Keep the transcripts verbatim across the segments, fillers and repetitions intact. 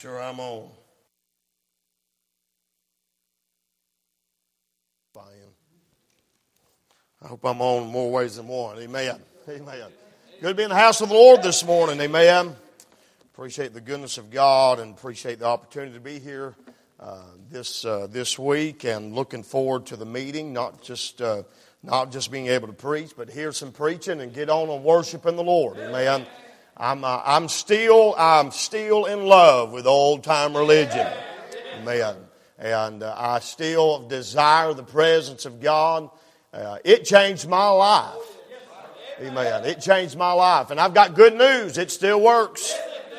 Sure, I'm on. I hope I'm on more ways than one. Amen. Amen. Good to be in the house of the Lord this morning. Amen. Appreciate the goodness of God and appreciate the opportunity to be here uh, this uh, this week, and looking forward to the meeting. Not just uh, not just being able to preach, but hear some preaching and get on and worshiping the Lord. Amen. I'm uh, I'm still I'm still in love with old time religion. Amen. And uh, I still desire the presence of God. Uh, it changed my life. Amen. It changed my life. And I've got good news. It still works.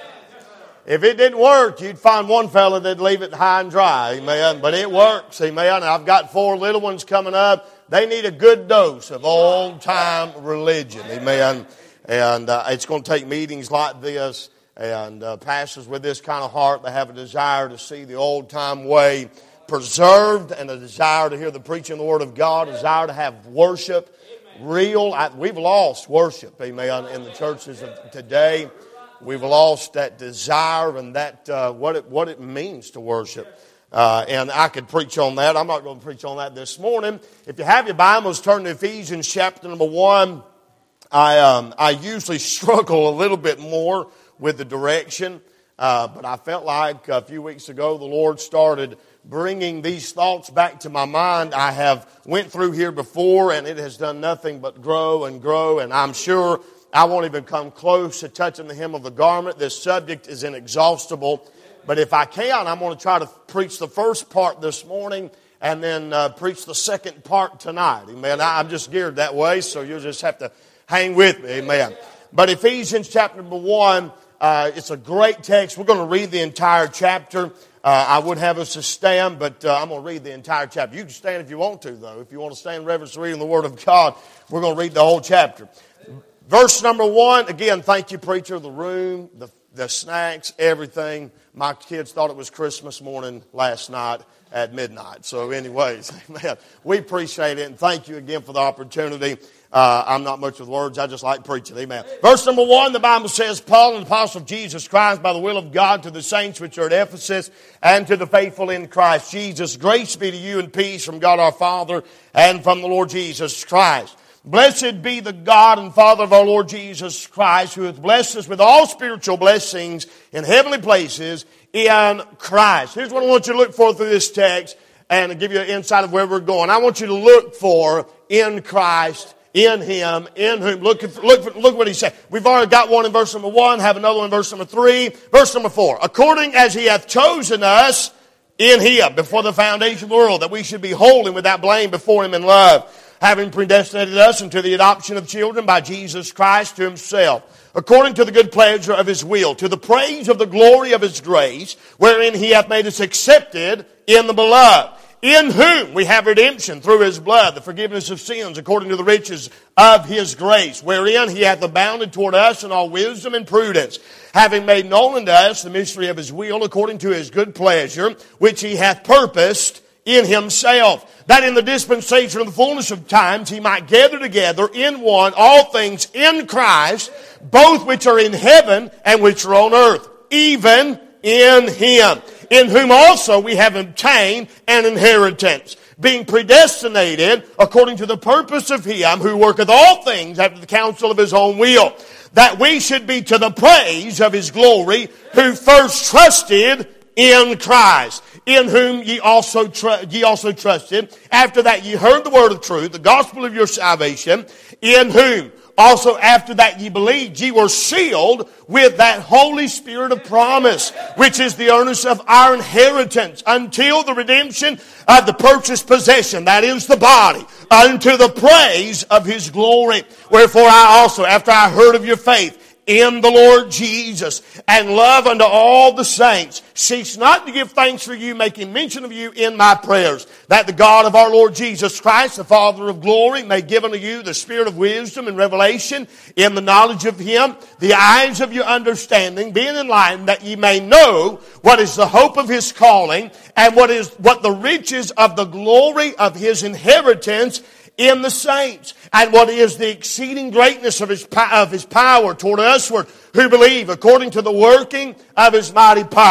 If it didn't work, you'd find one fella that'd leave it high and dry. Amen. But it works. Amen. And I've got four little ones coming up. They need a good dose of old-time religion. Amen. And uh, it's going to take meetings like this and uh, pastors with this kind of heart that have a desire to see the old-time way preserved, and a desire to hear the preaching of the Word of God, a desire to have worship real. I, we've lost worship, amen, in the churches of today. We've lost that desire and that uh, what it what it means to worship. Uh, and I could preach on that. I'm not going to preach on that this morning. If you have your Bibles, turn to Ephesians chapter number one. I um, I usually struggle a little bit more with the direction, uh, but I felt like a few weeks ago the Lord started bringing these thoughts back to my mind. I have went through here before, and it has done nothing but grow and grow, and I'm sure I won't even come close to touching the hem of the garment. This subject is inexhaustible, but if I can, I'm going to try to preach the first part this morning and then uh, preach the second part tonight. Amen. I'm just geared that way, so you'll just have to hang with me. Amen. But Ephesians chapter number one, uh, it's a great text. We're going to read the entire chapter. Uh, I would have us to stand, but uh, I'm going to read the entire chapter. You can stand if you want to, though. If you want to stand in reverence to reading the Word of God, we're going to read the whole chapter. Verse number one, again, thank you, preacher, the room, the, the snacks, everything. My kids thought it was Christmas morning last night at midnight. So anyways, man, we appreciate it, and thank you again for the opportunity. Uh, I'm not much with words. I just like preaching. Amen. Verse number one, the Bible says, Paul, an apostle of Jesus Christ, by the will of God, to the saints which are at Ephesus, and to the faithful in Christ Jesus. Grace be to you and peace from God our Father and from the Lord Jesus Christ. Blessed be the God and Father of our Lord Jesus Christ, who hath blessed us with all spiritual blessings in heavenly places in Christ. Here's what I want you to look for through this text, and to give you an insight of where we're going. I want you to look for in Christ, in Him, in whom. Look, look, look what He said. We've already got one in verse number one, have another one in verse number three. Verse number four. According as He hath chosen us in Him before the foundation of the world, that we should be holy and without blame before Him in love, having predestinated us unto the adoption of children by Jesus Christ to Himself, according to the good pleasure of His will, to the praise of the glory of His grace, wherein He hath made us accepted in the Beloved, in whom we have redemption through His blood, the forgiveness of sins, according to the riches of His grace, wherein He hath abounded toward us in all wisdom and prudence, having made known unto us the mystery of His will, according to His good pleasure, which He hath purposed in Himself, that in the dispensation of the fullness of times He might gather together in one all things in Christ, both which are in heaven and which are on earth, even in Him, in whom also we have obtained an inheritance, being predestinated according to the purpose of Him who worketh all things after the counsel of His own will, that we should be to the praise of His glory, who first trusted in Christ, in whom ye also tr- ye also trusted, after that ye heard the word of truth, the gospel of your salvation, in whom also after that ye believed, ye were sealed with that Holy Spirit of promise, which is the earnest of our inheritance, until the redemption of the purchased possession, that is the body, unto the praise of His glory. Wherefore I also, after I heard of your faith in the Lord Jesus, and love unto all the saints, cease not to give thanks for you, making mention of you in my prayers, that the God of our Lord Jesus Christ, the Father of glory, may give unto you the spirit of wisdom and revelation in the knowledge of Him, the eyes of your understanding being enlightened, that ye may know what is the hope of His calling, and what is what the riches of the glory of His inheritance in the saints, and what is the exceeding greatness of his, of his power toward usward who believe, according to the working of His mighty power,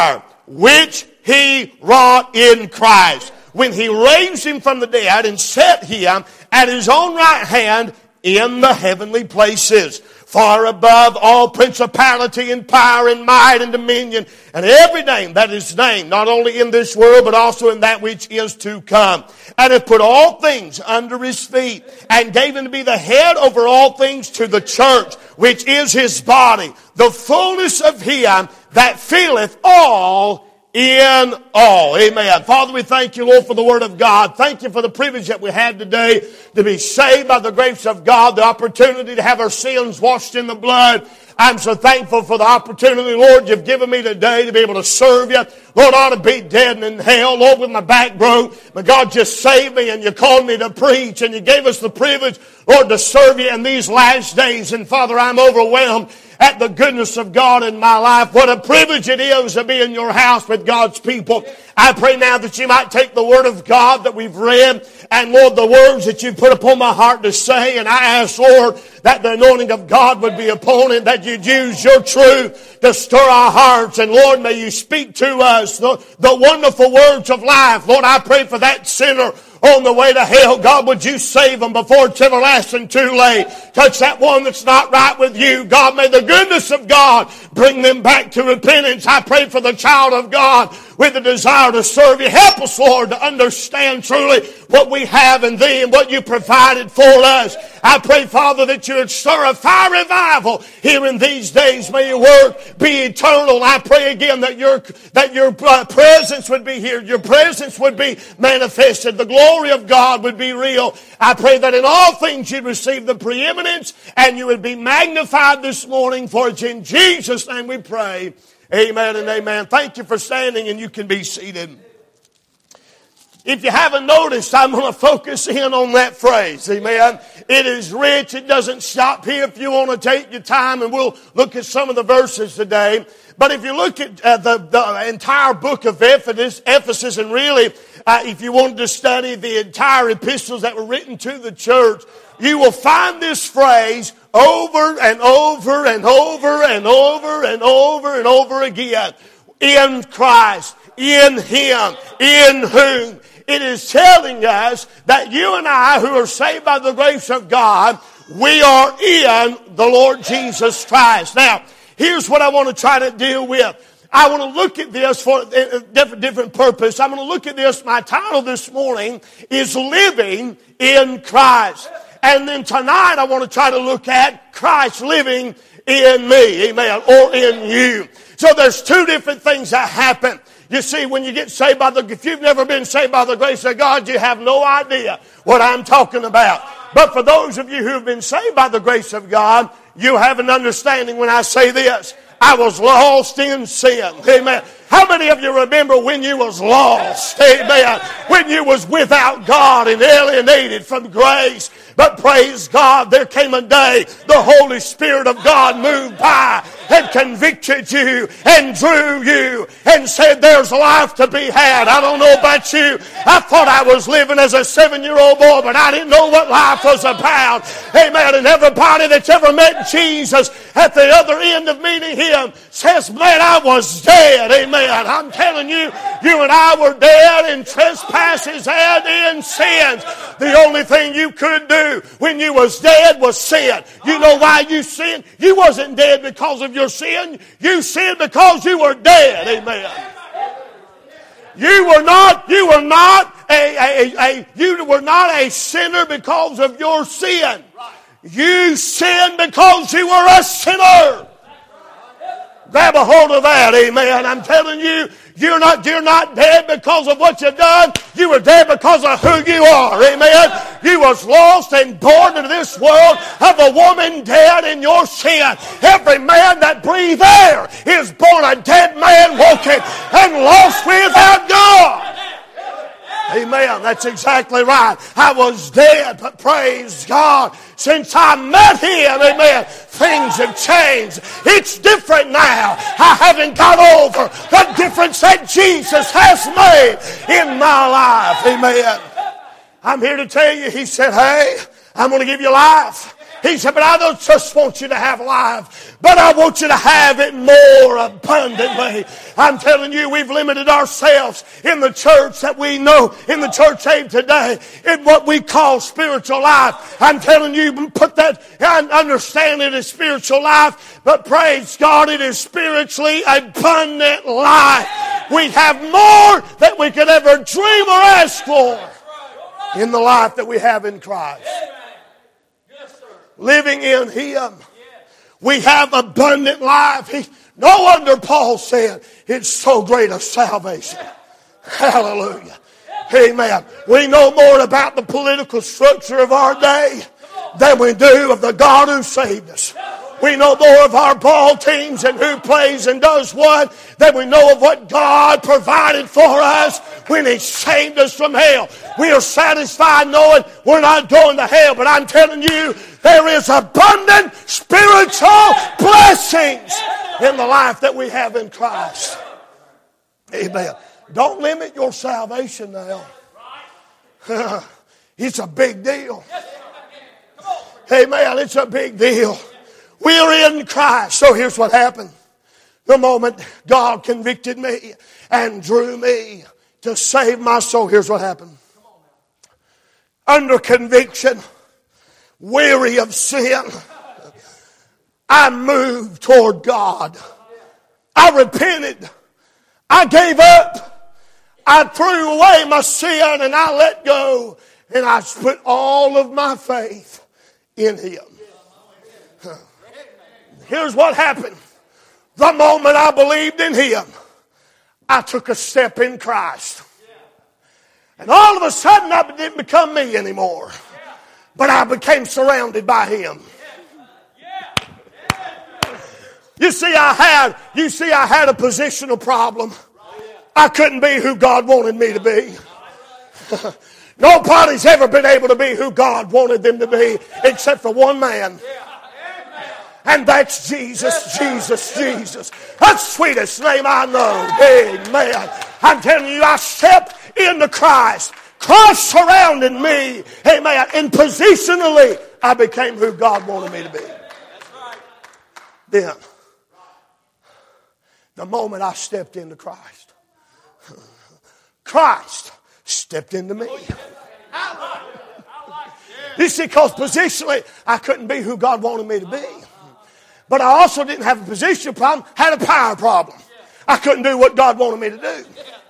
which he wrought in Christ, when he raised him from the dead and set him at his own right hand in the heavenly places, far above all principality and power and might and dominion, and every name that is named, not only in this world, but also in that which is to come. And hath put all things under his feet, and gave him to be the head over all things to the church, which is his body, the fullness of him that filleth all in all. Amen. Father, we thank you, Lord, for the Word of God. Thank you for the privilege that we have today to be saved by the grace of God, the opportunity to have our sins washed in the blood. I'm so thankful for the opportunity, Lord, you've given me today to be able to serve you. Lord, I ought to be dead and in hell, Lord, with my back broke. But God just saved me, and you called me to preach, and you gave us the privilege, Lord, to serve you in these last days. And Father, I'm overwhelmed at the goodness of God in my life. What a privilege it is to be in your house with God's people. I pray now that you might take the Word of God that we've read, and Lord, the words that you put upon my heart to say, and I ask, Lord, that the anointing of God would be upon it, that you'd use your truth to stir our hearts, and Lord, may you speak to us the, the wonderful words of life. Lord, I pray for that sinner on the way to hell. God, would you save them before it's everlasting too late? Touch that one that's not right with you. God, may the goodness of God bring them back to repentance. I pray for the child of God with the desire to serve you. Help us, Lord, to understand truly what we have in thee and what you provided for us. I pray, Father, that you would stir a fire revival here in these days. May your work be eternal. I pray again that your, that your uh, presence would be here. Your presence would be manifested. The glory of God would be real. I pray that in all things you'd receive the preeminence and you would be magnified this morning. For it's in Jesus' name we pray. Amen and amen. Thank you for standing, and you can be seated. If you haven't noticed, I'm going to focus in on that phrase. Amen. It is rich. It doesn't stop here. If you want to take your time, and we'll look at some of the verses today. But if you look at uh, the, the entire book of Ephesus, Ephesus and really, uh, if you wanted to study the entire epistles that were written to the church, you will find this phrase over and over and over and over and over and over again. In Christ, in Him, in whom. It is telling us that you and I, who are saved by the grace of God, we are in the Lord Jesus Christ. Now, here's what I want to try to deal with. I want to look at this for a different, different purpose. I'm going to look at this. My title this morning is Living in Christ. And then tonight I want to try to look at Christ living in me, amen, or in you. So there's two different things that happen. You see, when you get saved by the, if you've never been saved by the grace of God, you have no idea what I'm talking about. But for those of you who have been saved by the grace of God, you have an understanding when I say this. I was lost in sin. Amen. How many of you remember when you was lost? Amen. When you was without God and alienated from grace. But praise God, there came a day the Holy Spirit of God moved by and convicted you and drew you and said there's life to be had. I don't know about you. I thought I was living as a seven-year-old boy, but I didn't know what life was about. Amen. And everybody that's ever met Jesus at the other end of meeting Him says, man, I was dead. Amen. I'm telling you, you and I were dead in trespasses and in sins. The only thing you could do when you was dead was sin. You know why you sinned? You wasn't dead because of your sin. You sinned because you were dead. Amen. You were not, you were not a, a, a, you were not a sinner because of your sin. You sinned because you were a sinner. Grab a hold of that, amen. I'm telling you, you're not, you're not dead because of what you've done. You were dead because of who you are, amen. You was lost and born into this world of a woman dead in your sin. Every man that breathes air is born a dead man walking and lost without God. Amen. That's exactly right. I was dead, but praise God. Since I met Him, amen, things have changed. It's different now. I haven't got over the difference that Jesus has made in my life. Amen. I'm here to tell you, He said, hey, I'm going to give you life. He said, but I don't just want you to have life, but I want you to have it more abundantly. I'm telling you, we've limited ourselves in the church that we know, in the church age today, in what we call spiritual life. I'm telling you, put that, and understand it as spiritual life, but praise God, it is spiritually abundant life. We have more than we could ever dream or ask for in the life that we have in Christ. Living in Him, we have abundant life. He, no wonder Paul said, it's so great a salvation. Hallelujah. Amen. We know more about the political structure of our day than we do of the God who saved us. We know more of our ball teams and who plays and does what than we know of what God provided for us when He saved us from hell. We are satisfied knowing we're not going to hell, but I'm telling you, there is abundant spiritual blessings in the life that we have in Christ. Amen. Don't limit your salvation now. It's a big deal. Amen. It's a big deal. We are in Christ. So here's what happened. The moment God convicted me and drew me to save my soul, here's what happened. Under conviction, weary of sin, I moved toward God. I repented. I gave up. I threw away my sin and I let go. And I put all of my faith in Him. Here's what happened. The moment I believed in Him, I took a step in Christ. And all of a sudden I didn't become me anymore. But I became surrounded by Him. You see, I had, you see, I had a positional problem. I couldn't be who God wanted me to be. Nobody's ever been able to be who God wanted them to be except for one man. And that's Jesus, Jesus, Jesus. That's the sweetest name I know. Amen. I'm telling you, I stepped into Christ. Christ surrounded me. Amen. And positionally, I became who God wanted me to be. Then, the moment I stepped into Christ, Christ stepped into me. You see, because positionally, I couldn't be who God wanted me to be. But I also didn't have a position problem, had a power problem. I couldn't do what God wanted me to do.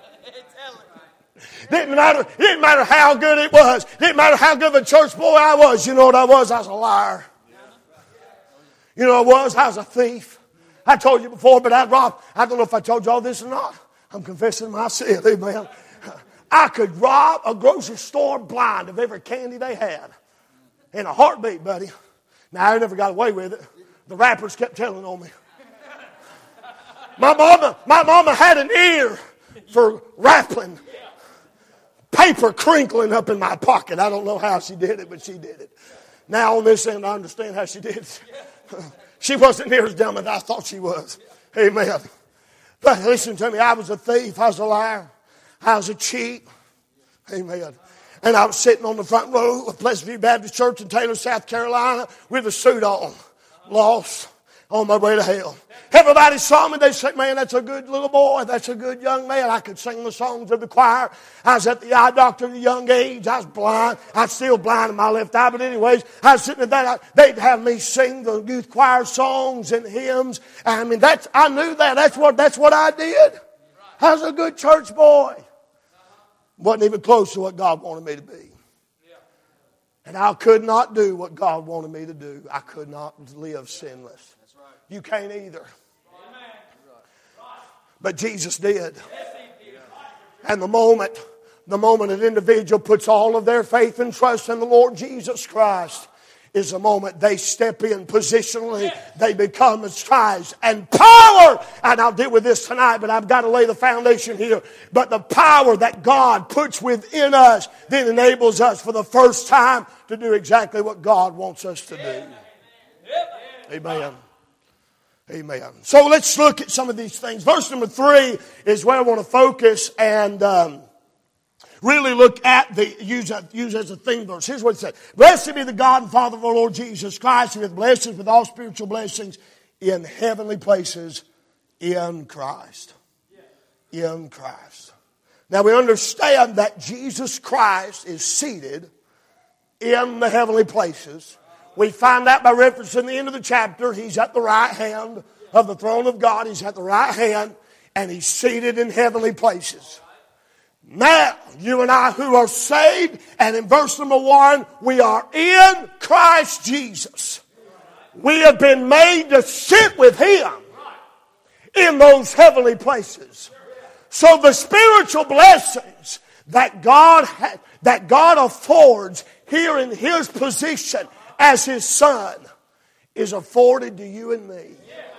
Didn't matter, didn't matter how good it was. Didn't matter how good of a church boy I was. You know what I was? I was a liar. You know what I was? I was a thief. I told you before, but I'd rob. I don't know if I told you all this or not. I'm confessing my sin. Amen. I could rob a grocery store blind of every candy they had. In a heartbeat, buddy. Now, I never got away with it. The rappers kept telling on me. My mama, my mama had an ear for rapping. Paper crinkling up in my pocket. I don't know how she did it, but she did it. Now on this end, I understand how she did it. She wasn't near as dumb as I thought she was. Amen. But listen to me, I was a thief. I was a liar. I was a cheat. Amen. And I was sitting on the front row of Pleasant View Baptist Church in Taylor, South Carolina with a suit on. Lost on my way to hell. Everybody saw me. They said, man, that's a good little boy. That's a good young man. I could sing the songs of the choir. I was at the eye doctor at a young age. I was blind. I was still blind in my left eye. But anyways, I was sitting at that. They'd have me sing the youth choir songs and hymns. I mean, that's, I knew that. That's what, that's what I did. I was a good church boy. Wasn't even close to what God wanted me to be. And I could not do what God wanted me to do. I could not live sinless. You can't either. But Jesus did. And the moment, the moment an individual puts all of their faith and trust in the Lord Jesus Christ is the moment they step in positionally. They become as Christ and power. And I'll deal with this tonight, but I've got to lay the foundation here. But the power that God puts within us then enables us for the first time to do exactly what God wants us to do. Amen. Amen. So let's look at some of these things. Verse number three is where I want to focus. And um, really look at the, use, use as a theme verse. Here's what it says. Blessed be the God and Father of our Lord Jesus Christ, who hath blessed us with all spiritual blessings in heavenly places in Christ. In Christ. Now we understand that Jesus Christ is seated in the heavenly places. We find that by reference in the end of the chapter. He's at the right hand of the throne of God. He's at the right hand, and He's seated in heavenly places. Now, you and I who are saved, and in verse number one, we are in Christ Jesus. We have been made to sit with Him in those heavenly places. So the spiritual blessings that God ha- that God affords here in His position as His Son is afforded to you and me.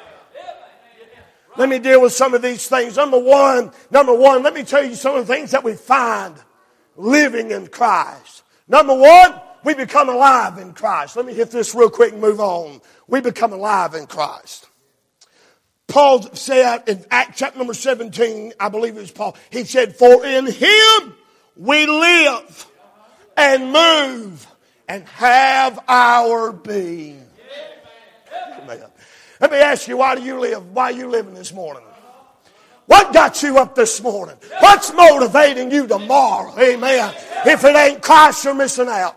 Let me deal with some of these things. Number one, number one, let me tell you some of the things that we find living in Christ. Number one, we become alive in Christ. Let me hit this real quick and move on. We become alive in Christ. Paul said in Acts chapter number seventeen, I believe it was Paul, he said, for in Him we live and move and have our being. Amen. Let me ask you, why do you live? Why are you living this morning? What got you up this morning? What's motivating you tomorrow? Amen. If it ain't Christ, you're missing out.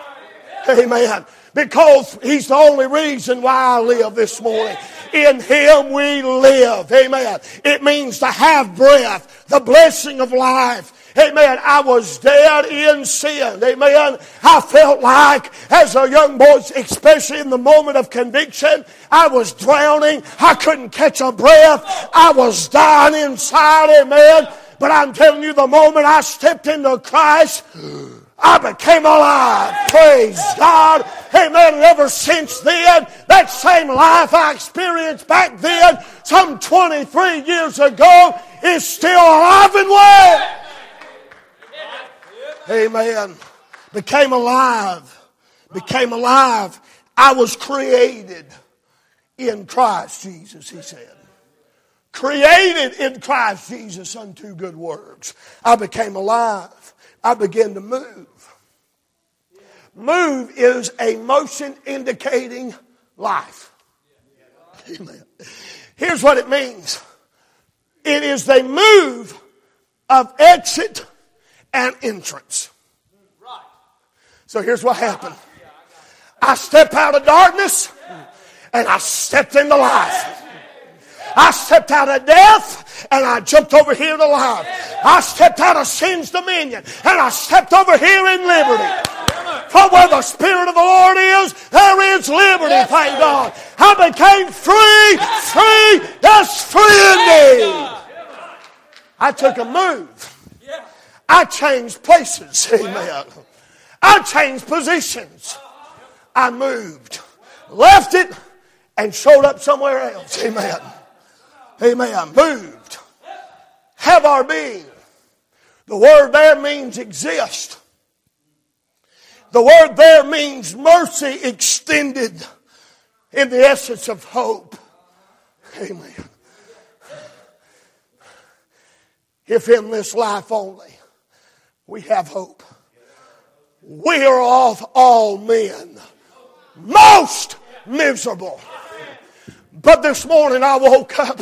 Amen. Because He's the only reason why I live this morning. In Him we live. Amen. It means to have breath, the blessing of life. Amen. I was dead in sin. Amen. I felt like as a young boy, especially in the moment of conviction, I was drowning. I couldn't catch a breath. I was dying inside. Amen. But I'm telling you, the moment I stepped into Christ, I became alive. Praise God. Amen. And ever since then, that same life I experienced back then, some twenty-three years ago, is still alive and well. Amen. Became alive. Became alive. I was created in Christ Jesus, he said. Created in Christ Jesus unto good works. I became alive. I began to move. Move is a motion indicating life. Amen. Here's what it means. It is the move of exit and entrance. So here's what happened. I stepped out of darkness and I stepped into life. I stepped out of death and I jumped over here to life. I stepped out of sin's dominion and I stepped over here in liberty. For where the Spirit of the Lord is, there is liberty, thank God. I became free, free, that's free indeed. I took a move. I changed places, amen. I changed positions. I moved, left it, and showed up somewhere else, amen. Amen. Moved. Have our being. The word there means exist. The word there means mercy extended in the essence of hope. Amen. If in this life only we have hope, we are of all men most miserable. But this morning I woke up,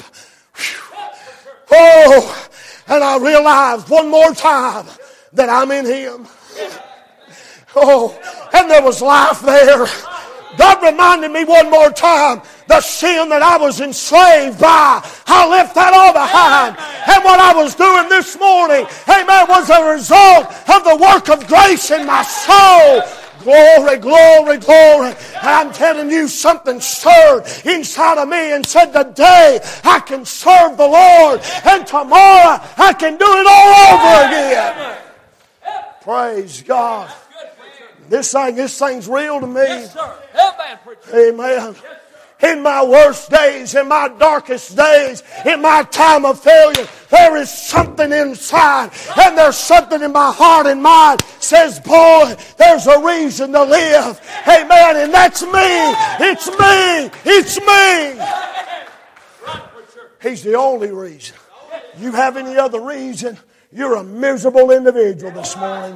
oh, and I realized one more time that I'm in Him. Oh, and there was life there. God reminded me one more time, the sin that I was enslaved by, I left that all behind. And what I was doing this morning, amen, was a result of the work of grace in my soul. Glory, glory, glory. And I'm telling you, something stirred inside of me and said, today I can serve the Lord, and tomorrow I can do it all over again. Praise God. This thing, this thing's real to me. Yes, sir. Amen, preacher. Amen. In my worst days, in my darkest days, in my time of failure, there is something inside, and there's something in my heart and mind says, boy, there's a reason to live. Amen. And that's me. It's me. It's me. He's the only reason. You have any other reason, You're a miserable individual this morning.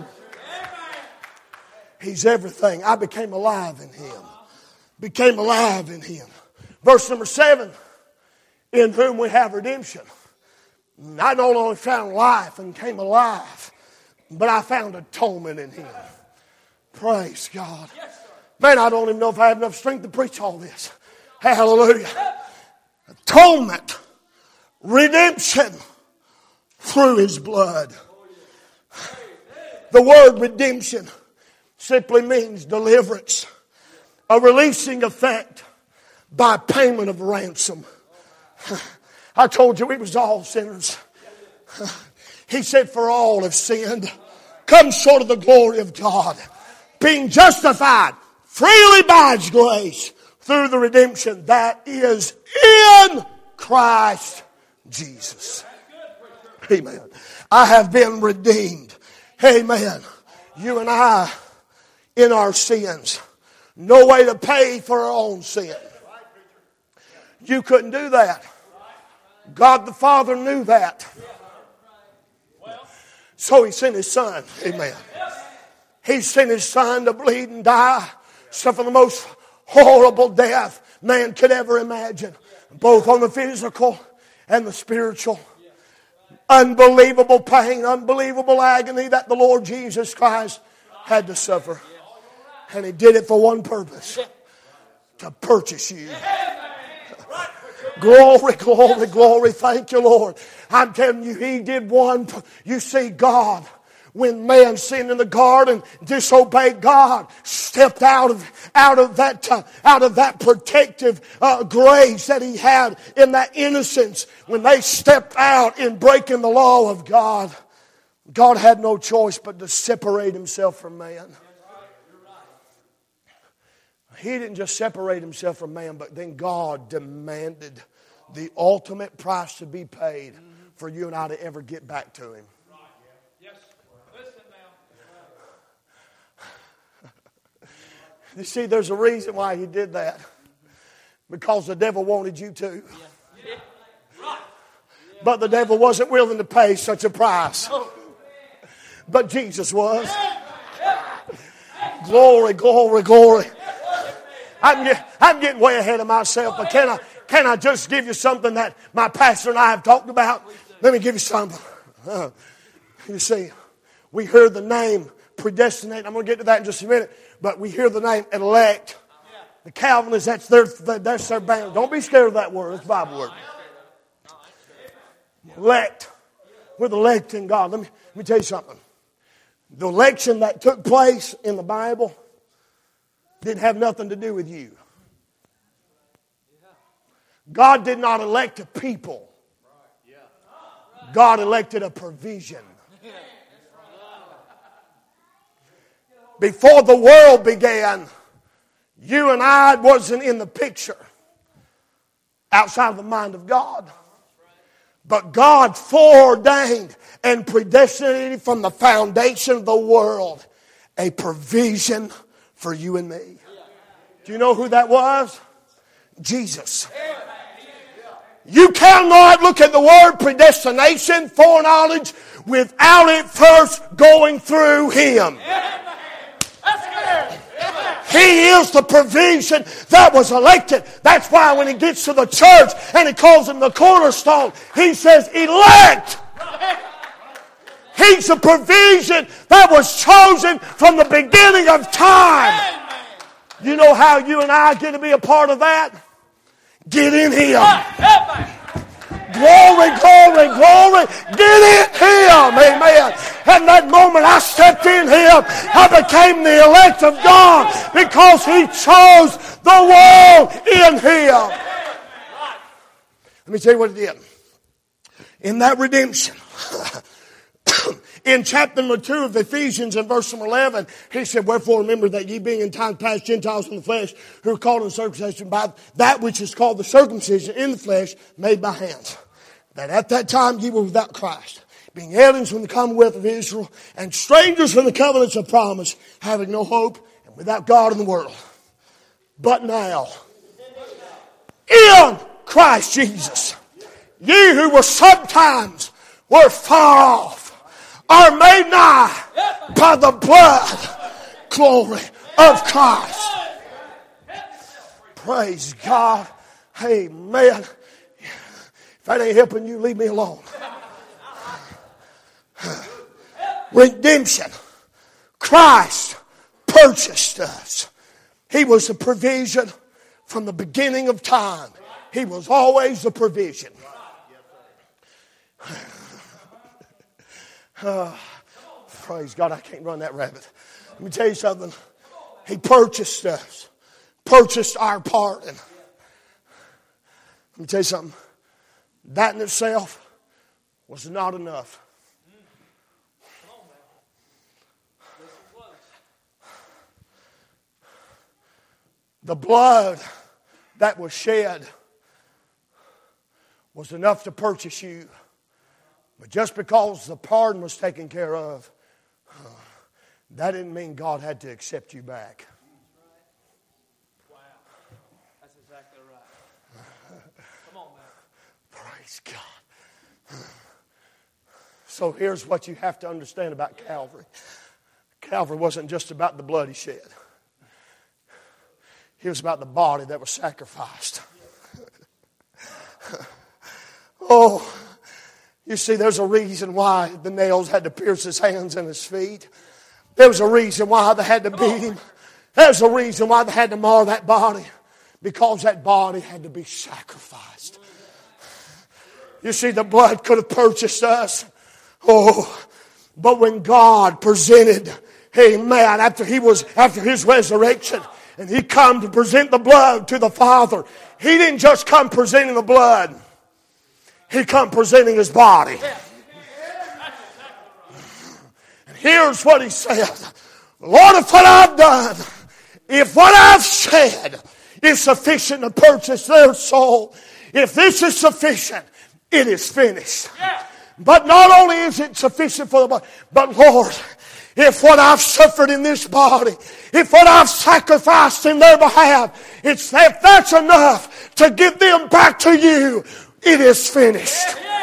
He's everything. I became alive in Him. Became alive in Him. Verse number seven. In whom we have redemption. I not only found life and came alive, but I found atonement in Him. Praise God. Man, I don't even know if I have enough strength to preach all this. Hallelujah. Atonement. Redemption. Through His blood. The word redemption simply means deliverance. A releasing effect by payment of ransom. I told you we was all sinners. He said, for all have sinned, come short of the glory of God, being justified freely by His grace through the redemption that is in Christ Jesus. Amen. I have been redeemed. Amen. You and I, in our sins, no way to pay for our own sin. You couldn't do that. God the Father knew that. So He sent His Son. Amen. He sent His Son to bleed and die, suffer the most horrible death man could ever imagine, both on the physical and the spiritual. Unbelievable pain, unbelievable agony that the Lord Jesus Christ had to suffer. And He did it for one purpose: to purchase you. Glory, glory, glory. Thank you, Lord. I'm telling you, He did one. You see, God, when man sinned in the garden, disobeyed God, stepped out of out of that uh, out of that protective uh, grace that He had in that innocence. When they stepped out in breaking the law of God, God had no choice but to separate Himself from man. He didn't just separate Himself from man, but then God demanded the ultimate price to be paid for you and I to ever get back to Him. You see, there's a reason why He did that. Because the devil wanted you to. But the devil wasn't willing to pay such a price. But Jesus was. Glory, glory, glory. I'm, get, I'm getting way ahead of myself, but can I, can I just give you something that my pastor and I have talked about? Let me give you something. Uh, you see, we heard the name predestinate. I'm going to get to that in just a minute. But we hear the name elect. The Calvinists, that's their, that's their band. Don't be scared of that word. It's a Bible word. Elect. We're the elect in God. Let me, let me tell you something. The election that took place in the Bible didn't have nothing to do with you. God did not elect a people. God elected a provision. Before the world began, you and I wasn't in the picture outside of the mind of God. But God foreordained and predestinated from the foundation of the world a provision for you and me. Do you know who that was? Jesus. You cannot look at the word predestination, foreknowledge, without it first going through Him. He is the provision that was elected. That's why when He gets to the church and He calls Him the cornerstone, He says elect. He's the provision that was chosen from the beginning of time. You know how you and I get to be a part of that? Get in Him. Glory, glory, glory. Get in Him. Amen. And that moment I stepped in Him, I became the elect of God because He chose the world in Him. Let me tell you what He did. In that redemption, in chapter number two of Ephesians in verse number eleven, he said, wherefore remember that ye being in time past Gentiles in the flesh, who are called in circumcision by that which is called the circumcision in the flesh, made by hands. That at that time ye were without Christ, being aliens from the commonwealth of Israel, and strangers from the covenants of promise, having no hope, and without God in the world. But now, in Christ Jesus, ye who were sometimes were far off, are made nigh by the blood, glory, of Christ. Praise God. Amen. If that ain't helping you, leave me alone. Redemption. Christ purchased us. He was the provision from the beginning of time. He was always the provision. Uh, praise God, I can't run that rabbit. Let me tell you something. He purchased us. Purchased our pardon. Let me tell you something. That in itself was not enough. The blood that was shed was enough to purchase you. But just because the pardon was taken care of, that didn't mean God had to accept you back. Wow. That's exactly right. Come on, man. Praise God. So here's what you have to understand about Calvary. Calvary wasn't just about the blood he shed. It was about the body that was sacrificed. Oh, you see, there's a reason why the nails had to pierce his hands and his feet. There was a reason why they had to beat him. There's a reason why they had to mar that body. Because that body had to be sacrificed. You see, the blood could have purchased us. Oh, but when God presented, amen, after he was, after his resurrection, and he come to present the blood to the Father, he didn't just come presenting the blood. He come presenting his body. And here's what he said. Lord, if what I've done, if what I've said is sufficient to purchase their soul, if this is sufficient, it is finished. But not only is it sufficient for the body, but Lord, if what I've suffered in this body, if what I've sacrificed in their behalf, it's if that's enough to give them back to you, it is finished.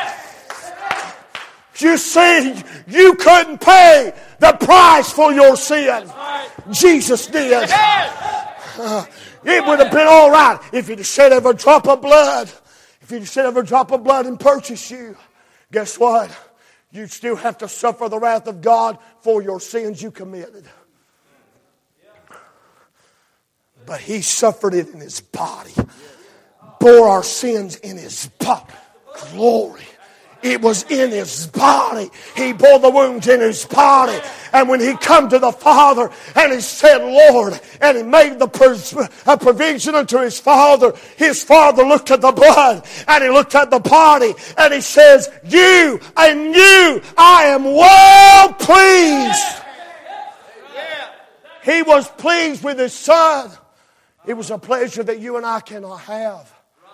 You see, you couldn't pay the price for your sin. Jesus did. Uh, it would have been all right if he'd shed every drop of blood. If he'd shed every drop of blood and purchased you. Guess what? You still have to suffer the wrath of God for your sins you committed. But he suffered it in his body. Bore our sins in his body. Glory. It was in his body. He bore the wounds in his body. And when he come to the Father and he said, Lord, and he made the pers- a provision unto his Father, his Father looked at the blood and he looked at the body and he says, you and you, I am well pleased. He was pleased with his Son. It was a pleasure that you and I cannot have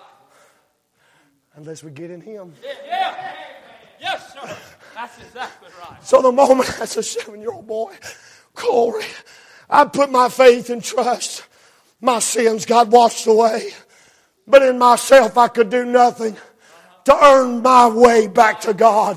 unless we get in him. Yeah, yeah. Yes, sir. That's exactly right. So the moment as a seven-year-old boy, glory, I put my faith and trust. My sins got washed away. But in myself I could do nothing to earn my way back to God.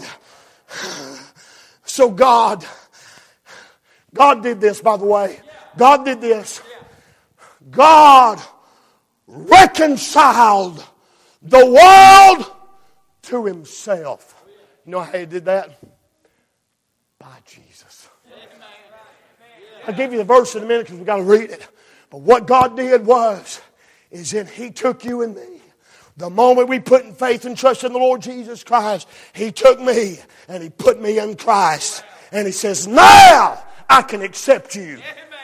So God, God did this, by the way. God did this. God reconciled the world to himself. You know how he did that? By Jesus. I'll give you the verse in a minute because we've got to read it. But what God did was, is that he took you and me. The moment we put in faith and trust in the Lord Jesus Christ, he took me and he put me in Christ. And he says, now I can accept you.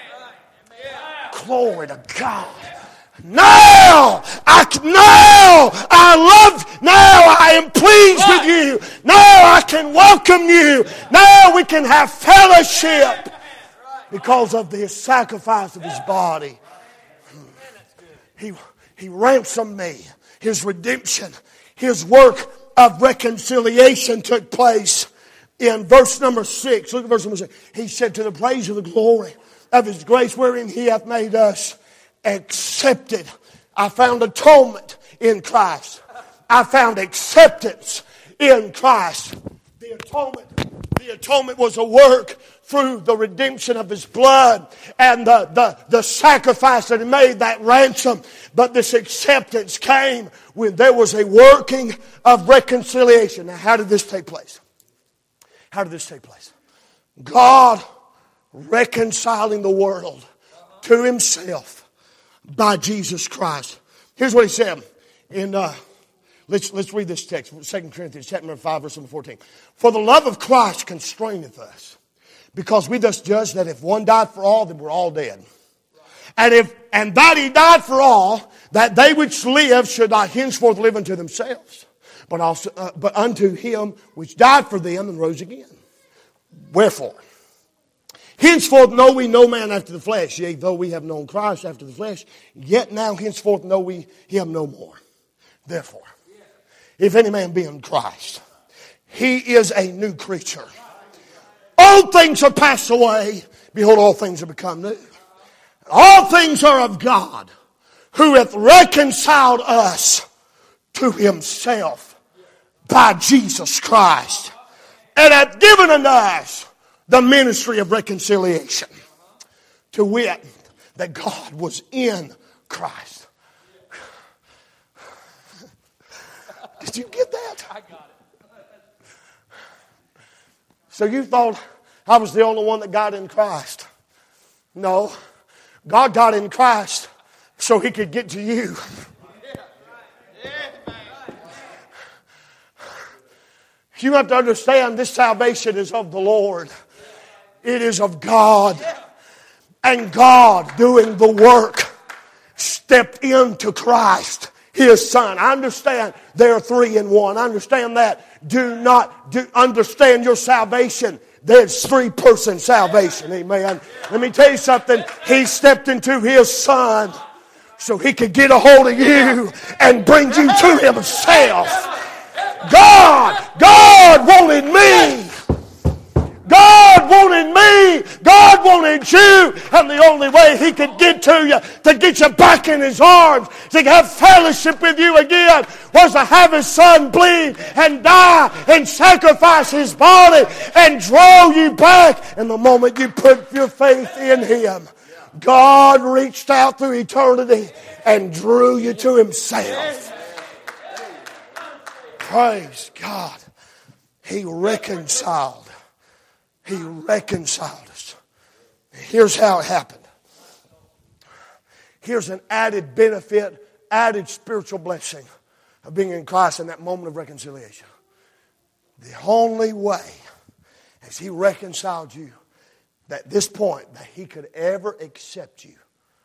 Glory to God. Now I now I love. Now I am pleased with you. Now I can welcome you. Now we can have fellowship because of the sacrifice of his body. He he ransomed me. His redemption, his work of reconciliation took place in verse number six. Look at verse number six. He said, to the praise of the glory of his grace wherein he hath made us accepted. I found atonement in Christ. I found acceptance in Christ. The atonement The atonement was a work through the redemption of His blood and the, the, the sacrifice that He made, that ransom. But this acceptance came when there was a working of reconciliation. Now, how did this take place? How did this take place? God reconciling the world to Himself by Jesus Christ. Here's what He said in... Uh, Let's, let's read this text, Second Corinthians chapter five, verse number fourteen. For the love of Christ constraineth us, because we thus judge that if one died for all, then we're all dead. And if and that He died for all, that they which live should not henceforth live unto themselves, but also uh, but unto Him which died for them and rose again. Wherefore, henceforth know we no man after the flesh, yea, though we have known Christ after the flesh, yet now henceforth know we Him no more. Therefore, if any man be in Christ, he is a new creature. Old things are passed away. Behold, all things are become new. All things are of God, who hath reconciled us to Himself by Jesus Christ, and hath given unto us the ministry of reconciliation. To wit, that God was in Christ. Did you get that? I got it. So you thought I was the only one that got in Christ. No. God got in Christ so He could get to you. You have to understand this salvation is of the Lord. It is of God. And God doing the work stepped into Christ, His Son. I understand there are three in one. I understand that. Do not do, understand your salvation. There's three-person salvation. Amen. Let me tell you something. He stepped into His Son so He could get a hold of you and bring you to Himself. God, God wanted me. God wanted me. God wanted you. And the only way He could get to you, to get you back in His arms, to have fellowship with you again, was to have His Son bleed and die and sacrifice His body and draw you back. And the moment you put your faith in Him, God reached out through eternity and drew you to Himself. Praise God. He reconciled. He reconciled us. Here's how it happened. Here's an added benefit, added spiritual blessing of being in Christ in that moment of reconciliation. The only way, as He reconciled you, at this point, that He could ever accept you,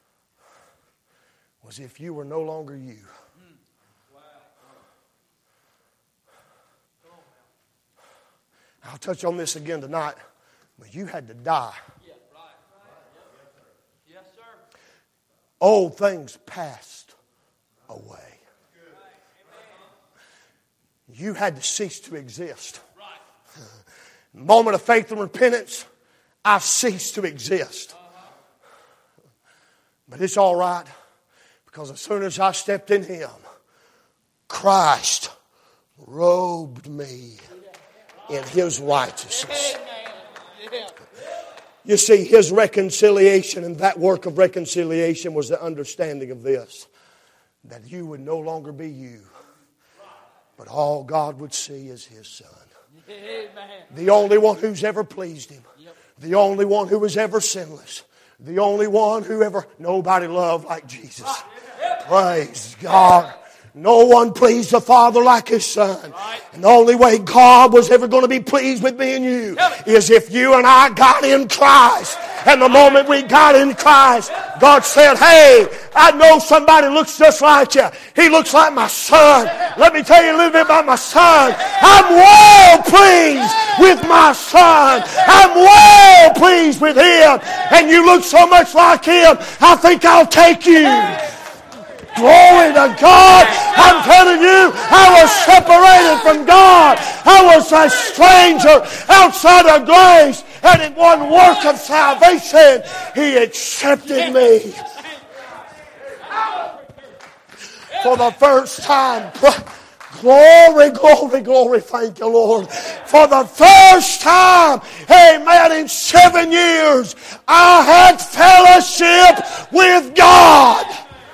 was if you were no longer you. I'll touch on this again tonight. But you had to die. Yeah, right. Yes, sir. Old things passed away. You had to cease to exist. Right. Moment of faith and repentance, I've ceased to exist. But it's all right, because as soon as I stepped in Him, Christ robed me in His righteousness. You see, His reconciliation and that work of reconciliation was the understanding of this, that you would no longer be you, but all God would see is His Son. The only one who's ever pleased Him. The only one who was ever sinless. The only one who ever, nobody loved like Jesus. Praise God. No one pleased the Father like His Son. And the only way God was ever going to be pleased with me and you is if you and I got in Christ. And the moment we got in Christ, God said, hey, I know somebody looks just like you. He looks like my son. Let me tell you a little bit about my son. I'm well pleased with my son. I'm well pleased with him. And you look so much like him, I think I'll take you. Glory to God. I'm telling you, I was separated from God. I was a stranger outside of grace. And in one work of salvation, He accepted me. For the first time, Glory, glory, glory. Thank you, Lord. For the first time, amen, in seven years, I had fellowship with God.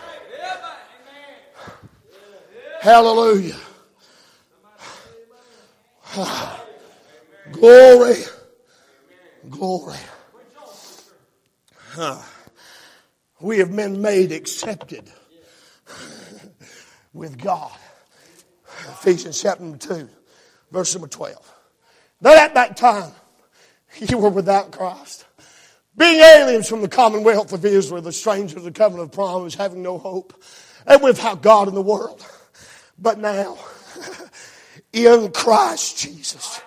Hallelujah. Glory. Glory. We have been made accepted with God. Ephesians chapter two, verse number twelve. That at that time you were without Christ, being aliens from the commonwealth of Israel, the strangers of the covenant of promise, having no hope, and without God in the world. But now, in Christ Jesus,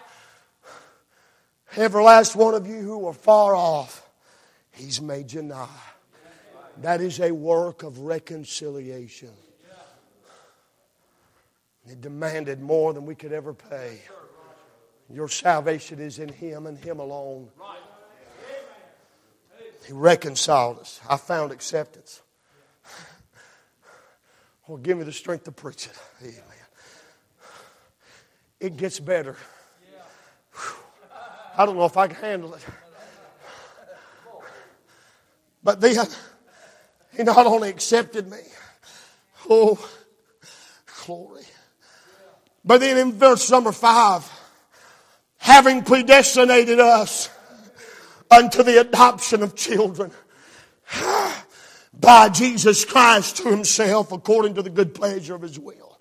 every last one of you who were far off, He's made you nigh. That is a work of reconciliation. It demanded more than we could ever pay. Your salvation is in Him and Him alone. He reconciled us. I found acceptance. Well, give me the strength to preach it. Amen. It gets better. I don't know if I can handle it. But then, He not only accepted me. Oh, glory. But then in verse number five, having predestinated us unto the adoption of children by Jesus Christ to Himself according to the good pleasure of His will.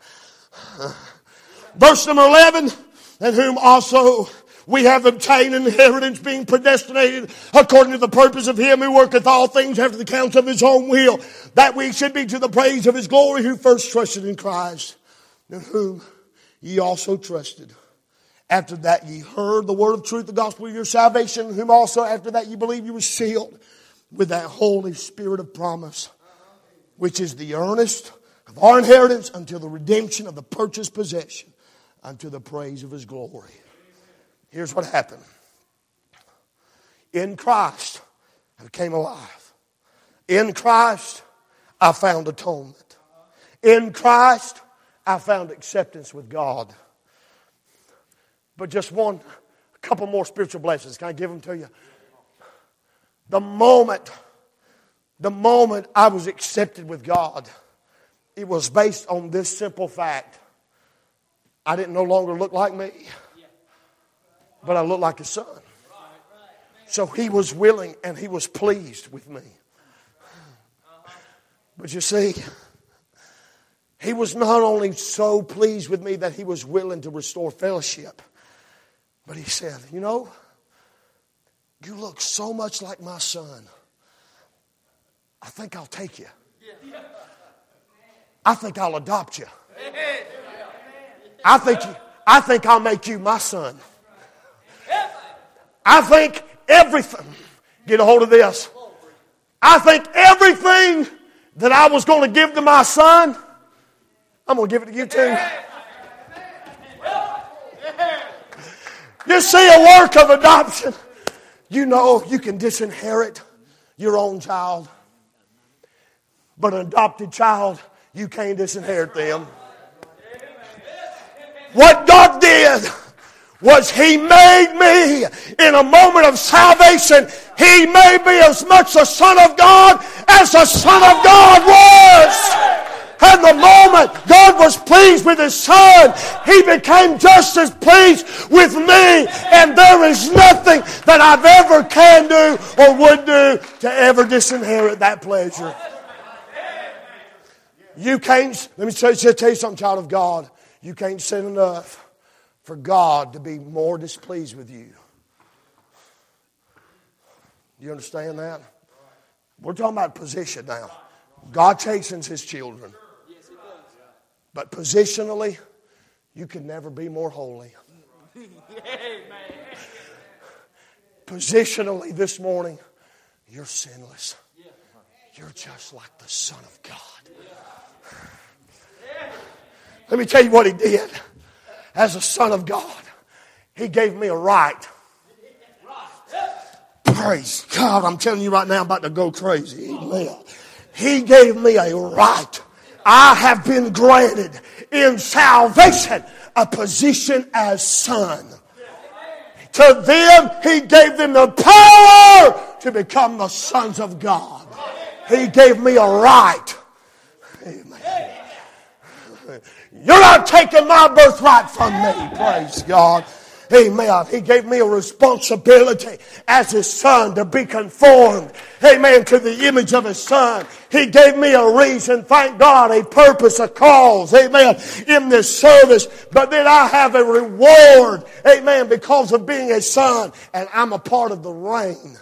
Verse number eleven, and whom also we have obtained an inheritance, being predestinated according to the purpose of Him who worketh all things after the counsel of His own will, that we should be to the praise of His glory, who first trusted in Christ, in whom ye also trusted. After that ye heard the word of truth, the gospel of your salvation, whom also after that ye believed, you were sealed with that Holy Spirit of promise, which is the earnest of our inheritance until the redemption of the purchased possession, unto the praise of His glory. Here's what happened. In Christ, I became alive. In Christ, I found atonement. In Christ, I found acceptance with God. But just one, a couple more spiritual blessings. Can I give them to you? The moment, the moment I was accepted with God, it was based on this simple fact. I didn't no longer look like me, but I looked like His Son. So He was willing and He was pleased with me. But you see, He was not only so pleased with me that He was willing to restore fellowship, but He said, you know, you look so much like my Son. I think I'll take you. I think I'll adopt you. I think, you, I think I'll make you my son. I think everything, get a hold of this. I think everything that I was going to give to my son, I'm going to give it to you too. You see a work of adoption. You know you can disinherit your own child. But an adopted child, you can't disinherit them. What God did was He made me in a moment of salvation. He made me as much a son of God as the Son of God was. And the moment God was pleased with His Son, He became just as pleased with me. And there is nothing that I've ever can do or would do to ever disinherit that pleasure. You can't, let me tell you, tell you something, child of God. You can't sin enough for God to be more displeased with you. You understand that? We're talking about position now. God chastens His children. But positionally, you can never be more holy. Positionally this morning, you're sinless. You're just like the Son of God. Let me tell you what He did. As a Son of God, He gave me a right. Praise God. I'm telling you right now, I'm about to go crazy. Amen. He gave me a right. I have been granted in salvation a position as son. To them, He gave them the power to become the sons of God. He gave me a right. Amen. You're not taking my birthright from me. Praise God. Amen. He gave me a responsibility as His son to be conformed, amen, to the image of His son. He gave me a reason, thank God, a purpose, a cause, amen, in this service. But then I have a reward, amen, because of being a son, and I'm a part of the reign.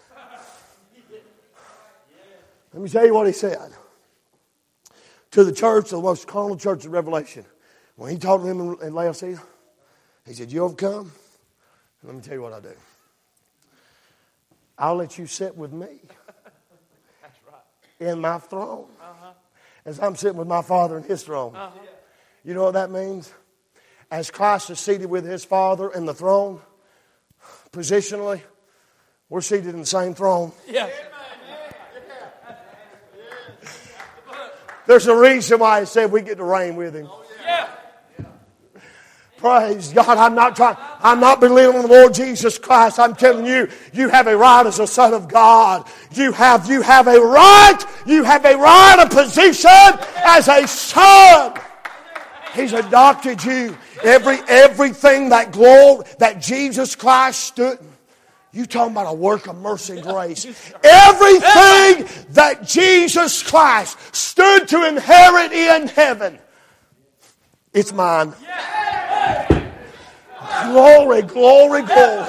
Let me tell you what He said to the church, the most carnal church of Revelation. When He talked to them in Laodicea, He said, you overcome? Let me tell you what I do. I'll let you sit with me. That's right. In my throne. Uh-huh. As I'm sitting with my Father in His throne. Uh-huh. You know what that means? As Christ is seated with His Father in the throne, positionally, we're seated in the same throne. Yeah. There's a reason why He said we get to reign with Him. Yeah. Praise God. I'm not trying, I'm not belittling the Lord Jesus Christ. I'm telling you, you have a right as a son of God. You have, you have a right, you have a right, a position as a son. He's adopted you. Every, everything that glory, that Jesus Christ stood. You talking about a work of mercy and grace. Everything that Jesus Christ stood to inherit in heaven, it's mine. Glory, glory, glory.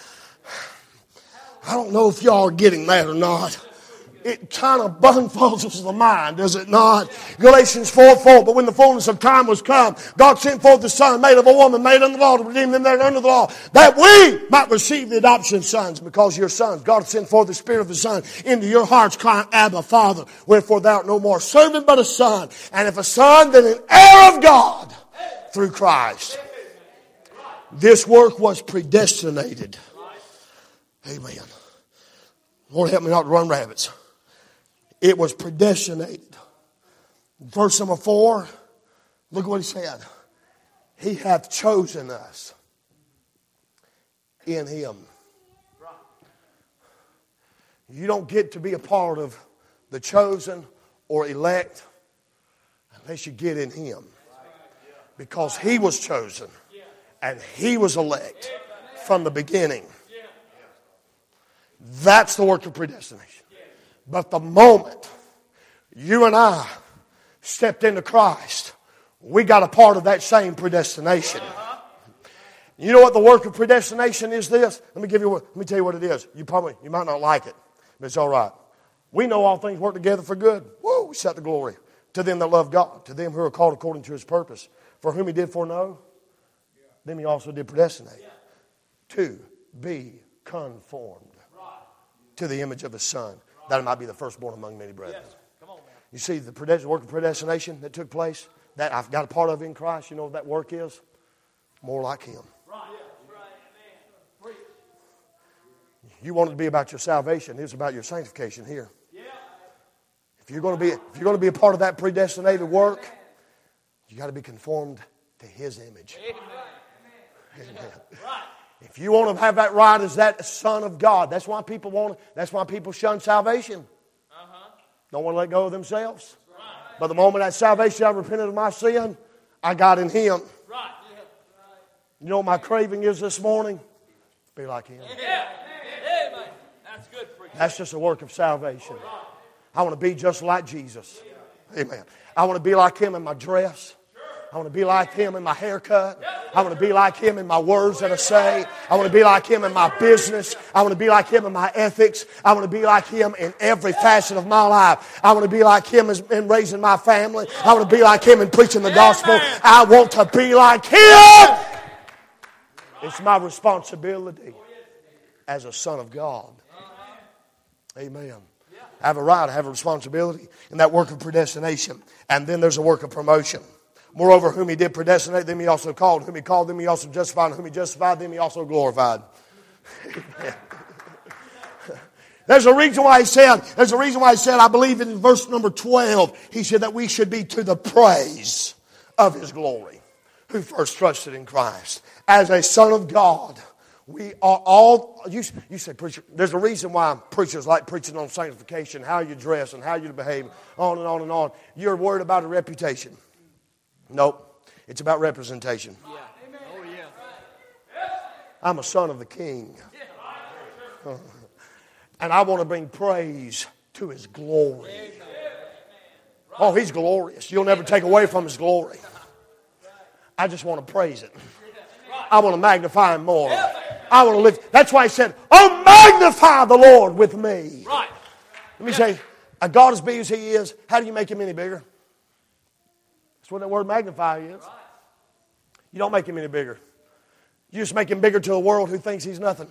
I don't know if y'all are getting that or not. It kind of bungles the mind, does it not? Galatians four four, but when the fullness of time was come, God sent forth the Son, made of a woman, made under the law, to redeem them that are under the law, that we might receive the adoption of sons, because you're sons. God sent forth the Spirit of the Son into your hearts, crying, Abba, Father. Wherefore thou art no more servant, but a son. And if a son, then an heir of God through Christ. This work was predestinated. Amen. Lord, help me not to run rabbits. It was predestinated. Verse number four, look at what He said. He hath chosen us in Him. You don't get to be a part of the chosen or elect unless you get in Him. Because He was chosen and He was elect from the beginning. That's the work of predestination. But the moment you and I stepped into Christ, we got a part of that same predestination. You know what the work of predestination is? This. Let me give you. Let me tell you what it is. You probably you might not like it, but it's all right. We know all things work together for good. Woo! We set the glory to them that love God, to them who are called according to His purpose. For whom He did foreknow, them He also did predestinate to be conformed to the image of His Son, that it might be the firstborn among many brethren. Yes. Come on, man. You see the predest- work of predestination that took place, that I've got a part of in Christ. You know what that work is? More like Him. Right. Right. You wanted to be about your salvation. It's about your sanctification here. Yeah. If you're going to be, if you're going to be a part of that predestinated work, you got to be conformed to His image. Amen. Amen. Right. If you want to have that right as that Son of God, that's why people want. That's why people shun salvation. Uh-huh. Don't want to let go of themselves. Right. But the moment that salvation, I repented of my sin, I got in Him. Right. Yeah. You know what my craving is this morning? Be like Him. Yeah. Amen. That's good for you. That's just a work of salvation. I want to be just like Jesus. Amen. I want to be like Him in my dress. I want to be like Him in my haircut. I want to be like Him in my words that I say. I want to be like Him in my business. I want to be like Him in my ethics. I want to be like Him in every facet of my life. I want to be like Him in raising my family. I want to be like Him in preaching the gospel. I want to be like Him. It's my responsibility as a son of God. Amen. I have a right, I have a responsibility in that work of predestination. And then there's a work of promotion. Moreover, whom He did predestinate, them He also called. Whom He called, them He also justified. And whom He justified, them He also glorified. There's a reason why He said, there's a reason why He said, I believe in verse number twelve, He said that we should be to the praise of His glory, who first trusted in Christ. As a son of God, we are all, you, you say, preacher, there's a reason why preachers like preaching on sanctification, how you dress and how you behave, on and on and on. You're worried about a reputation. Nope. It's about representation. Yeah. Oh, yeah. I'm a son of the King. And I want to bring praise to His glory. Oh, He's glorious. You'll never take away from His glory. I just want to praise it. I want to magnify Him more. I want to lift. That's why He said, oh, magnify the Lord with me. Right. Let me say, a God as big as He is, how do you make Him any bigger? That's what that word magnify is. You don't make Him any bigger. You just make Him bigger to a world who thinks He's nothing.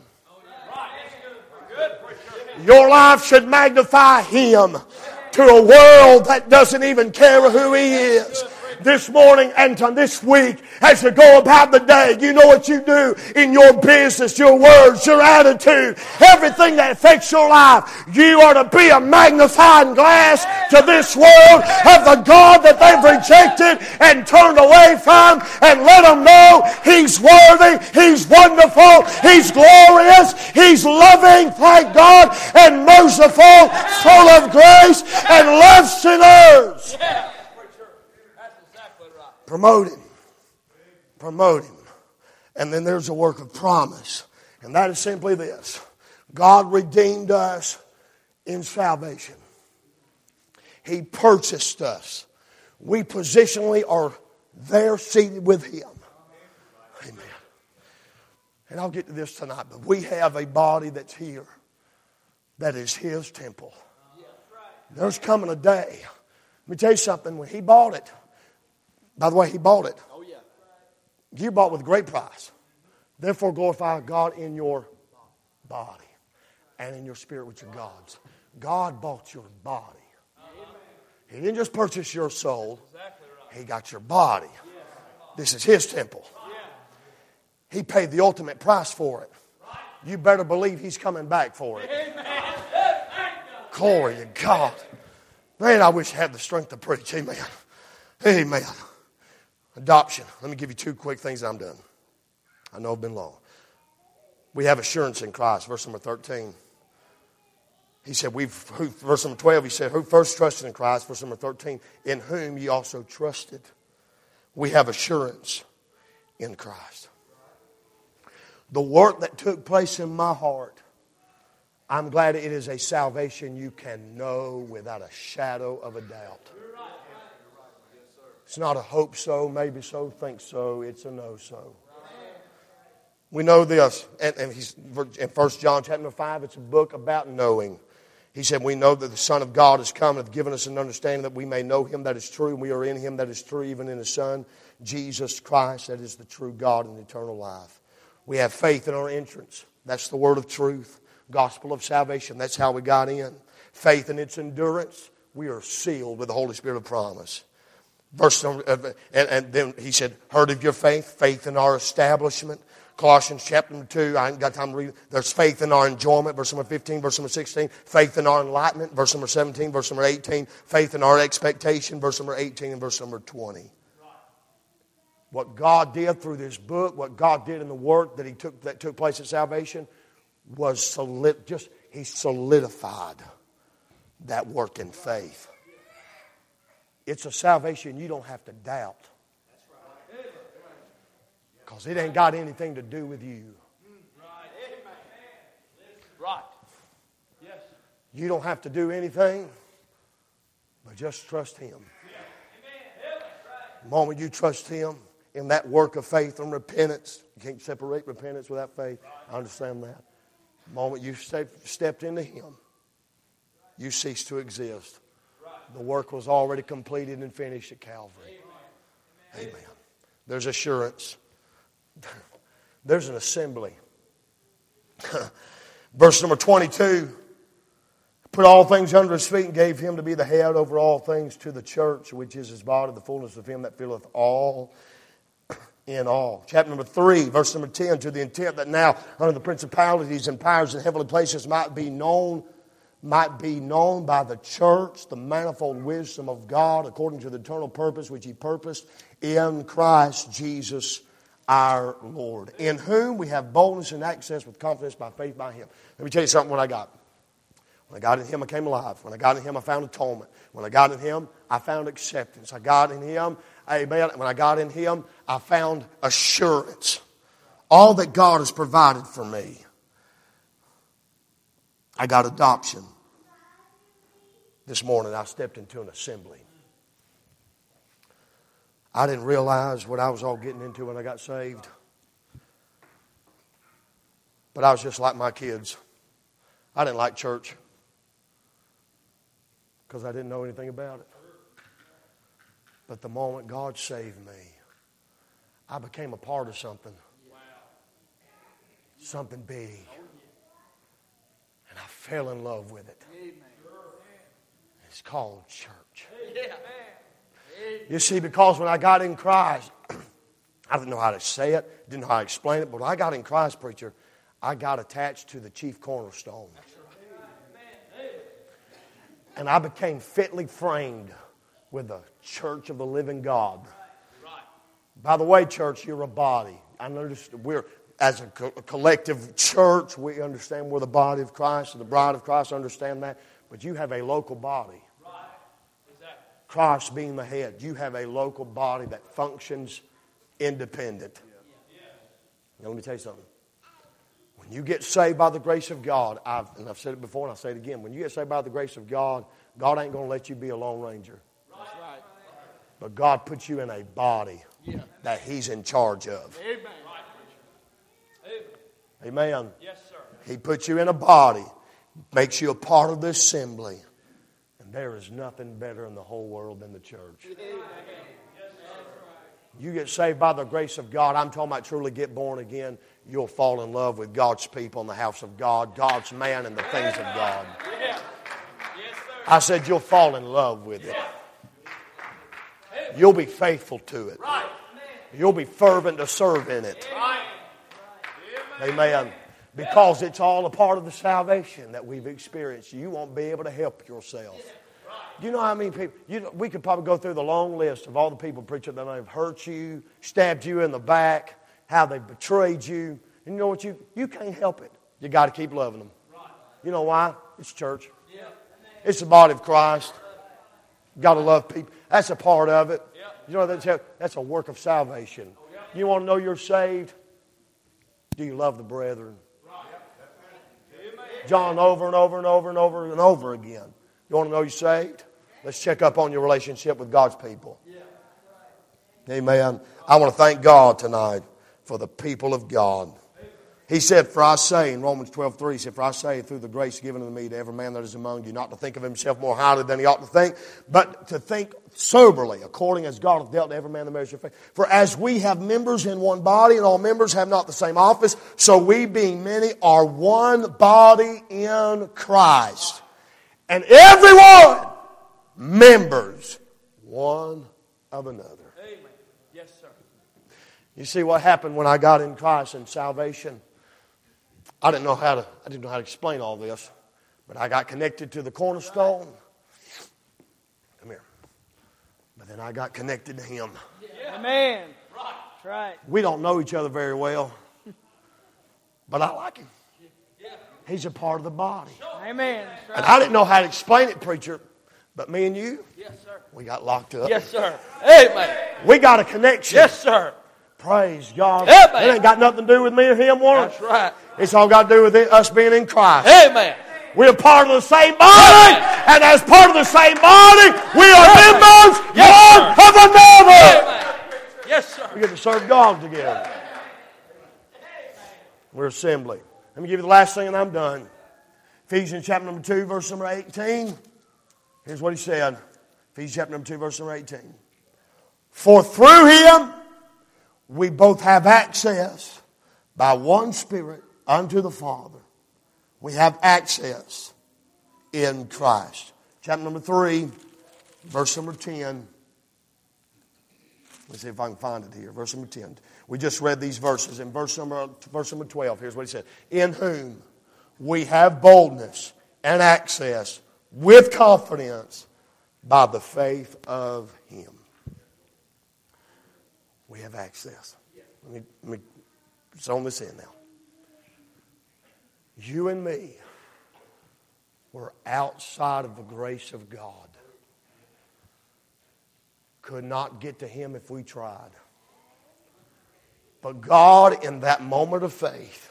Your life should magnify Him to a world that doesn't even care who He is. This morning and to this week, as you go about the day, you know what you do in your business, your words, your attitude, everything that affects your life. You are to be a magnifying glass to this world of the God that they've rejected and turned away from, and let them know He's worthy, He's wonderful, He's glorious, He's loving, thank God, and merciful, full of grace, and loves sinners. Promote Him. Promote Him. And then there's a work of promise. And that is simply this. God redeemed us in salvation. He purchased us. We positionally are there seated with Him. Amen. And I'll get to this tonight, but we have a body that's here that is His temple. There's coming a day. Let me tell you something. When He bought it, by the way, He bought it. Oh, yeah. You bought with a great price. Therefore, glorify God in your body and in your spirit, which are God's. God bought your body. He didn't just purchase your soul. He got your body. This is His temple. He paid the ultimate price for it. You better believe He's coming back for it. Glory to God. Man, I wish I had the strength to preach. Amen. Amen. Adoption. Let me give you two quick things and I'm done. I know I've been long. We have assurance in Christ. Verse number thirteen. He said, we've, who, verse number twelve, he said, who first trusted in Christ? Verse number thirteen, in whom ye also trusted. We have assurance in Christ. The work that took place in my heart, I'm glad it is a salvation you can know without a shadow of a doubt. It's not a hope so, maybe so, think so. It's a know so. We know this. And, and he's, in First John chapter five, it's a book about knowing. He said, we know that the Son of God has come and hath given us an understanding that we may know Him that is true. And we are in Him that is true, even in His Son, Jesus Christ, that is the true God and eternal life. We have faith in our entrance. That's the word of truth. Gospel of salvation. That's how we got in. Faith in its endurance. We are sealed with the Holy Spirit of promise. Verse number, and, and then he said, heard of your faith, faith in our establishment. Colossians chapter two, I ain't got time to read it. There's faith in our enjoyment, verse number fifteen, verse number sixteen. Faith in our enlightenment, verse number seventeen, verse number eighteen. Faith in our expectation, verse number eighteen and verse number twenty. What God did through this book, what God did in the work that He took that took place at salvation, was solid, just He solidified that work in faith. It's a salvation you don't have to doubt. Because it ain't got anything to do with you. Right. Yes. You don't have to do anything, but just trust Him. The moment you trust Him in that work of faith and repentance, you can't separate repentance without faith. I understand that. The moment you stepped into Him, you cease to exist. The work was already completed and finished at Calvary. Amen. There's assurance. There's an assembly. Verse number twenty-two. Put all things under His feet and gave Him to be the head over all things to the church, which is His body, the fullness of Him that filleth all in all. Chapter number three, verse number ten. To the intent that now under the principalities and powers in heavenly places might be known might be known by the church, the manifold wisdom of God according to the eternal purpose which He purposed in Christ Jesus our Lord, in whom we have boldness and access with confidence by faith by Him. Let me tell you something what I got. When I got in Him, I came alive. When I got in Him, I found atonement. When I got in Him, I found acceptance. I got in Him, amen. When I got in Him, I found assurance. All that God has provided for me. I got adoption. This morning, I stepped into an assembly. I didn't realize what I was all getting into when I got saved. But I was just like my kids. I didn't like church because I didn't know anything about it. But the moment God saved me, I became a part of something. Something big. And I fell in love with it. It's called church. You see, because when I got in Christ, I didn't know how to say it, didn't know how to explain it, but when I got in Christ, preacher, I got attached to the chief cornerstone. And I became fitly framed with the church of the living God. By the way, church, you're a body. I noticed we're, as a, co- a collective church, we understand we're the body of Christ, and the bride of Christ understand that. But you have a local body. Christ being the head. You have a local body that functions independent. Now let me tell you something. When you get saved by the grace of God, I've, and I've said it before and I'll say it again. When you get saved by the grace of God, God ain't going to let you be a lone ranger. But God puts you in a body that He's in charge of. Amen. Yes, sir. He puts you in a body, makes you a part of the assembly. And there is nothing better in the whole world than the church. You get saved by the grace of God. I'm talking about truly get born again. You'll fall in love with God's people in the house of God, God's man and the things of God. I said you'll fall in love with it. You'll be faithful to it. You'll be fervent to serve in it. Amen. Because it's all a part of the salvation that we've experienced. You won't be able to help yourself. You know how many people, you know, we could probably go through the long list of all the people, preacher, that have hurt you, stabbed you in the back, how they've betrayed you. And you know what? You, you can't help it. You got to keep loving them. You know why? It's church. It's the body of Christ. Got to love people. That's a part of it. You know, that's a, that's a work of salvation. You want to know you're saved? Do you love the brethren? John over and over and over and over and over again. You want to know you're saved? Let's check up on your relationship with God's people. Amen. I want to thank God tonight for the people of God. He said, for I say, in Romans twelve three, he said, for I say, through the grace given unto me to every man that is among you, not to think of himself more highly than he ought to think, but to think soberly, according as God hath dealt to every man the measure of faith. For as we have members in one body, and all members have not the same office, so we, being many, are one body in Christ. And everyone members one of another. Amen. Yes, sir. You see what happened when I got in Christ and salvation? I didn't know how to I didn't know how to explain all this, but I got connected to the cornerstone. Come here. But then I got connected to Him. Amen. That's right. We don't know each other very well, but I like Him. He's a part of the body. Amen. That's right. And I didn't know how to explain it, preacher, but me and you, Yes, sir. we got locked up. Yes, sir. Amen. We got a connection. Yes, sir. Praise God. Amen. It ain't got nothing to do with me or him, one. That's right. It's all got to do with it, us being in Christ. Amen. We're part of the same body, and as part of the same body, we are members Yes, one of another. Amen. Yes, sir. We get to serve God together. We're assembly. Let me give you the last thing and I'm done. Ephesians chapter number two, verse number eighteen. Here's what he said. Ephesians chapter number two, verse number eighteen. For through Him we both have access by one Spirit unto the Father. We have access in Christ. Chapter number three, verse number ten. Let's see if I can find it here. Verse number ten. We just read these verses. In verse number, verse number twelve, here's what he said. In whom we have boldness and access with confidence by the faith of Him. We have access. Let me, let me zone this in now. You and me were outside of the grace of God. Could not get to Him if we tried. But God, in that moment of faith,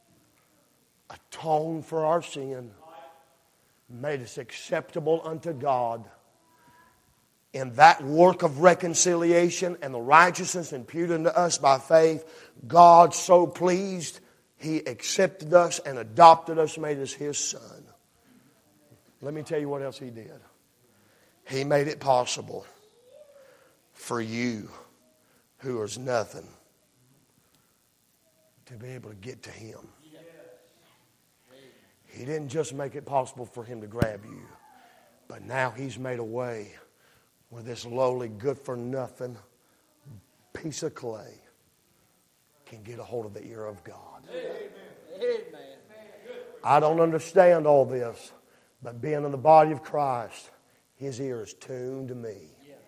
atoned for our sin, made us acceptable unto God. In that work of reconciliation and the righteousness imputed unto us by faith, God so pleased, He accepted us and adopted us, made us His Son. Let me tell you what else He did. He made it possible for you, who is nothing, to be able to get to Him. He didn't just make it possible for Him to grab you, but now He's made a way where this lowly, good-for-nothing piece of clay can get a hold of the ear of God. Amen. I don't understand all this, but being in the body of Christ, His ear is tuned to me.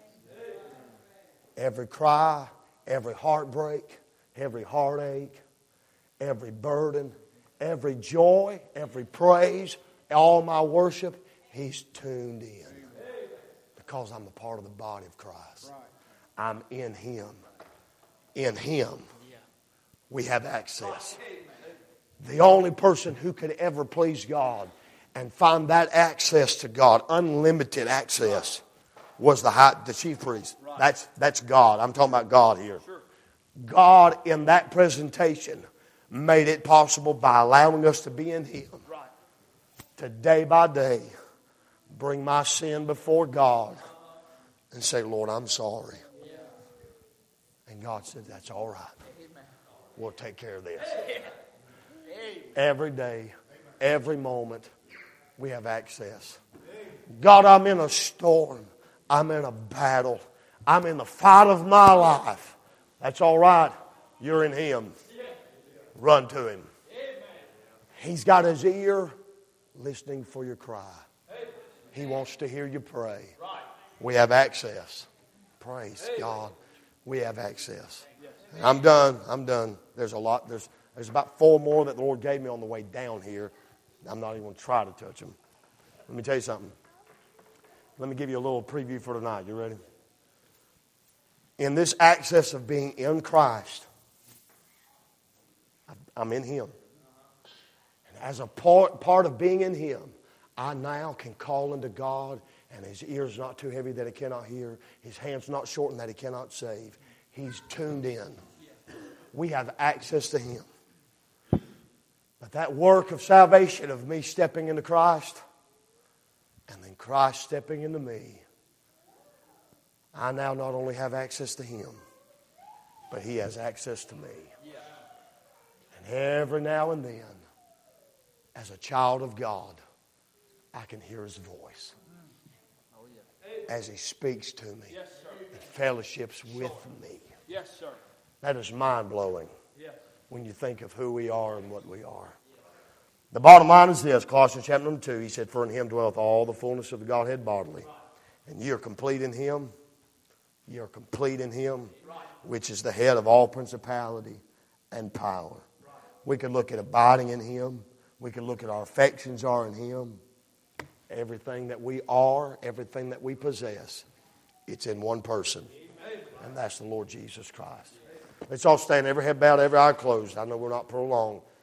Every cry, every heartbreak, every heartache, every burden, every joy, every praise, all my worship, He's tuned in. Because I'm a part of the body of Christ. I'm in Him. In Him, we have access. The only person who could ever please God and find that access to God, unlimited access, was the high, the chief priest. That's, that's God. I'm talking about God here. God, in that presentation, made it possible by allowing us to be in Him. To day by day, bring my sin before God and say, Lord, I'm sorry. And God said, that's all right. We'll take care of this. Every day, every moment, we have access. God, I'm in a storm. I'm in a battle. I'm in the fight of my life. That's all right. You're in Him. Run to Him. He's got His ear listening for your cry. He wants to hear you pray. We have access. Praise God. We have access. I'm done. I'm done. There's a lot. There's, there's about four more that the Lord gave me on the way down here. I'm not even going to try to touch them. Let me tell you something. Let me give you a little preview for tonight. You ready? In this access of being in Christ, I'm in Him. And as a part, part of being in Him, I now can call unto God, and His ear's not too heavy that He cannot hear. His hand's not shortened that He cannot save. He's tuned in. We have access to Him. But that work of salvation, of me stepping into Christ, and then Christ stepping into me, I now not only have access to Him, but He has access to me. And every now and then, as a child of God, I can hear His voice as He speaks to me and fellowships with me. Yes, sir. That is mind-blowing when you think of who we are and what we are. The bottom line is this, Colossians chapter number two, he said, for in Him dwelleth all the fullness of the Godhead bodily. And ye are complete in Him. Ye are complete in Him, which is the head of all principality and power. We could look at abiding in Him. We could look at our affections are in Him. Everything that we are, everything that we possess, it's in one person. And that's the Lord Jesus Christ. Let's all stand, every head bowed, every eye closed. I know we're not prolonged.